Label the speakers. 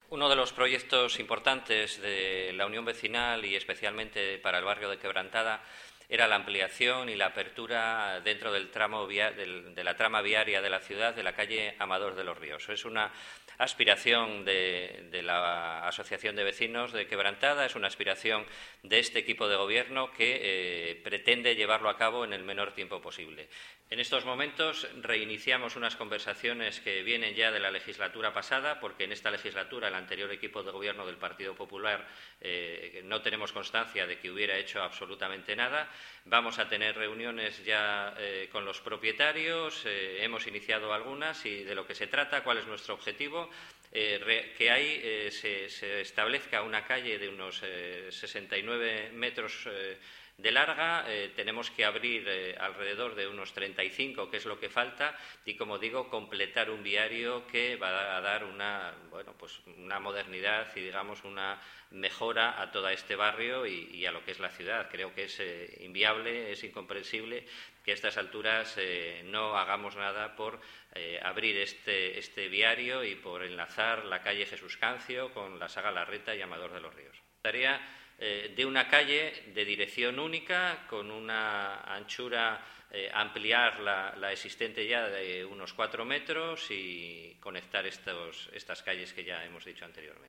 Speaker 1: Uno de los proyectos importantes de la Unión Vecinal y especialmente para el barrio de Quebrantada era la ampliación y la apertura dentro del tramo de la trama viaria de la ciudad de la calle Amador de los Ríos. Es una aspiración de la Asociación de Vecinos de Quebrantada, es una aspiración de este equipo de gobierno que pretende llevarlo a cabo en el menor tiempo posible. En estos momentos reiniciamos unas conversaciones que vienen ya de la legislatura pasada, porque en esta legislatura el anterior equipo de gobierno del Partido Popular no tenemos constancia de que hubiera hecho absolutamente nada. Vamos a tener reuniones ya con los propietarios, hemos iniciado algunas y de lo que se trata, cuál es nuestro objetivo, que ahí se establezca una calle de unos 69 metros de larga, tenemos que abrir alrededor de unos 35, que es lo que falta, y como digo, completar un viario que va a dar una modernidad y digamos una mejora a todo este barrio y a lo que es la ciudad. Creo que es inviable, es incomprensible que a estas alturas no hagamos nada por abrir este viario y por enlazar la calle Jesús Cancio con la Saga Larreta y Amador de los Ríos. Tarea de una calle de dirección única, con una anchura, ampliar la existente ya de unos 4 metros y conectar estas calles que ya hemos dicho anteriormente.